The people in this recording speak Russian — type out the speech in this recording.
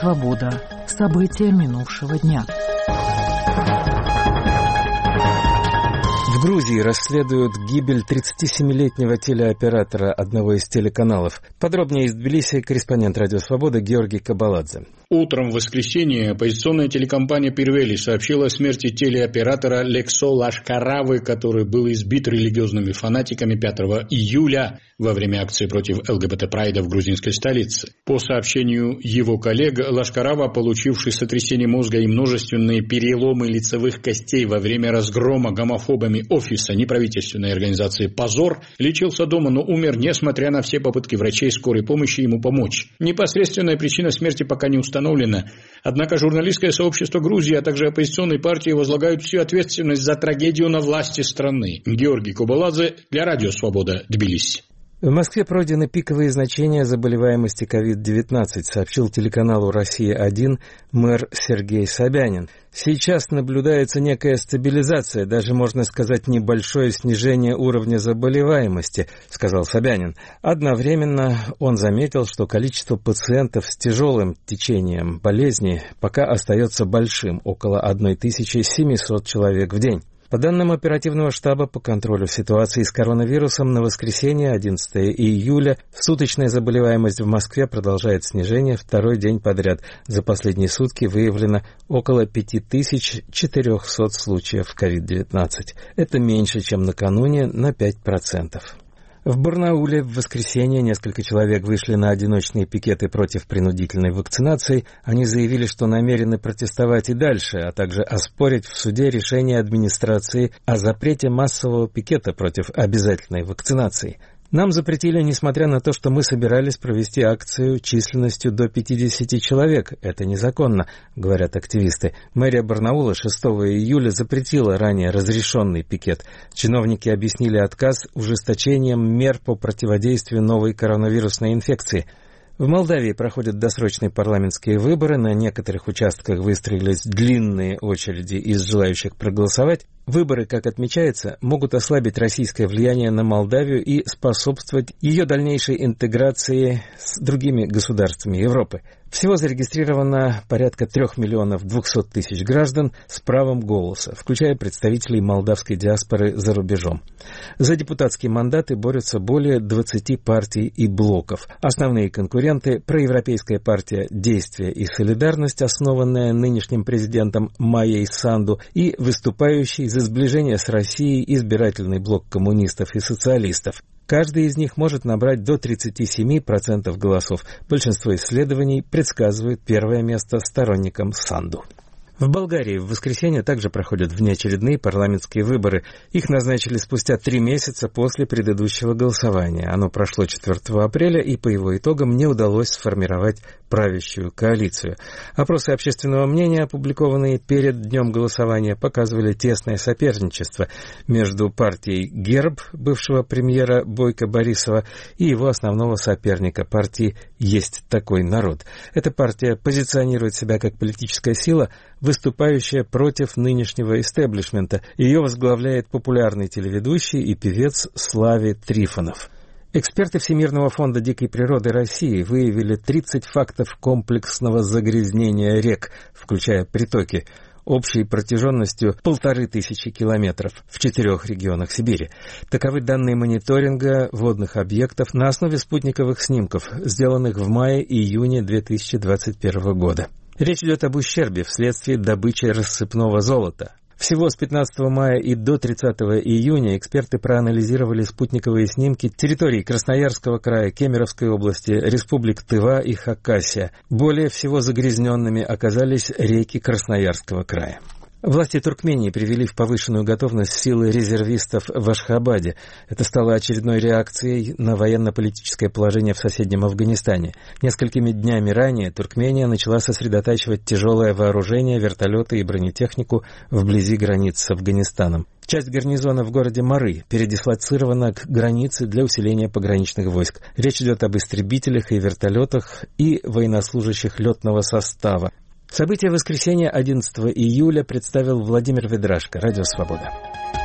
Свобода. События минувшего дня. В Грузии расследуют гибель 37-летнего телеоператора одного из телеканалов. Подробнее из Тбилиси корреспондент «Радио Свобода» Георгий Кабаладзе. Утром в воскресенье оппозиционная телекомпания «Пирвели» сообщила о смерти телеоператора Лексо Лашкаравы, который был избит религиозными фанатиками 5 июля во время акции против ЛГБТ-прайда в грузинской столице. По сообщению его коллег, Лашкарава, получивший сотрясение мозга и множественные переломы лицевых костей во время разгрома гомофобами офиса неправительственной организации «Позор», лечился дома, но умер, несмотря на все попытки врачей скорой помощи ему помочь. Непосредственная причина смерти пока не установлена. Однако журналистское сообщество Грузии, а также оппозиционные партии возлагают всю ответственность за трагедию на власти страны. Георгий Кабаладзе для «Радио Свобода», Тбилиси. В Москве пройдены пиковые значения заболеваемости COVID-19, сообщил телеканалу «Россия-1» мэр Сергей Собянин. Сейчас наблюдается некая стабилизация, даже, можно сказать, небольшое снижение уровня заболеваемости, сказал Собянин. Одновременно он заметил, что количество пациентов с тяжелым течением болезни пока остается большим, около 1700 человек в день. По данным оперативного штаба по контролю ситуации с коронавирусом, на воскресенье, 11 июля, суточная заболеваемость в Москве продолжает снижение второй день подряд. За последние сутки выявлено около 5400 случаев COVID-19. Это меньше, чем накануне, на 5%. В Барнауле в воскресенье несколько человек вышли на одиночные пикеты против принудительной вакцинации. Они заявили, что намерены протестовать и дальше, а также оспорить в суде решение администрации о запрете массового пикета против обязательной вакцинации. Нам запретили, несмотря на то, что мы собирались провести акцию численностью до 50 человек. Это незаконно, говорят активисты. Мэрия Барнаула 6 июля запретила ранее разрешенный пикет. Чиновники объяснили отказ ужесточением мер по противодействию новой коронавирусной инфекции. В Молдавии проходят досрочные парламентские выборы. На некоторых участках выстроились длинные очереди из желающих проголосовать. Выборы, как отмечается, могут ослабить российское влияние на Молдавию и способствовать ее дальнейшей интеграции с другими государствами Европы. Всего зарегистрировано порядка 3 200 000 граждан с правом голоса, включая представителей молдавской диаспоры за рубежом. За депутатские мандаты борются более 20 партий и блоков. Основные конкуренты – проевропейская партия «Действие и солидарность», основанная нынешним президентом Майей Санду, и выступающий за сближение с Россией избирательный блок коммунистов и социалистов. Каждый из них может набрать до 37% голосов. Большинство исследований предсказывает первое место сторонникам Санду. В Болгарии в воскресенье также проходят внеочередные парламентские выборы. Их назначили спустя 3 месяца после предыдущего голосования. Оно прошло 4 апреля, и по его итогам не удалось сформировать правящую коалицию. Опросы общественного мнения, опубликованные перед днем голосования, показывали тесное соперничество между партией ГЕРБ, бывшего премьера Бойко Борисова, и его основного соперника, партии «Есть такой народ». Эта партия позиционирует себя как политическая сила, выступающая против нынешнего истеблишмента. Ее возглавляет популярный телеведущий и певец Слави Трифонов. Эксперты Всемирного фонда дикой природы России выявили 30 фактов комплексного загрязнения рек, включая притоки, общей протяженностью 1500 километров в 4 регионах Сибири. Таковы данные мониторинга водных объектов на основе спутниковых снимков, сделанных в мае-июне 2021 года. Речь идет об ущербе вследствие добычи рассыпного золота. Всего с 15 мая и до 30 июня эксперты проанализировали спутниковые снимки территорий Красноярского края, Кемеровской области, республик Тыва и Хакасия. Более всего загрязненными оказались реки Красноярского края. Власти Туркмении привели в повышенную готовность силы резервистов в Ашхабаде. Это стало очередной реакцией на военно-политическое положение в соседнем Афганистане. Несколькими днями ранее Туркмения начала сосредотачивать тяжелое вооружение, вертолеты и бронетехнику вблизи границ с Афганистаном. Часть гарнизона в городе Мары передислоцирована к границе для усиления пограничных войск. Речь идет об истребителях и вертолетах и военнослужащих летного состава. События воскресенья 11 июля представил Владимир Ведрашко, Радио Свобода.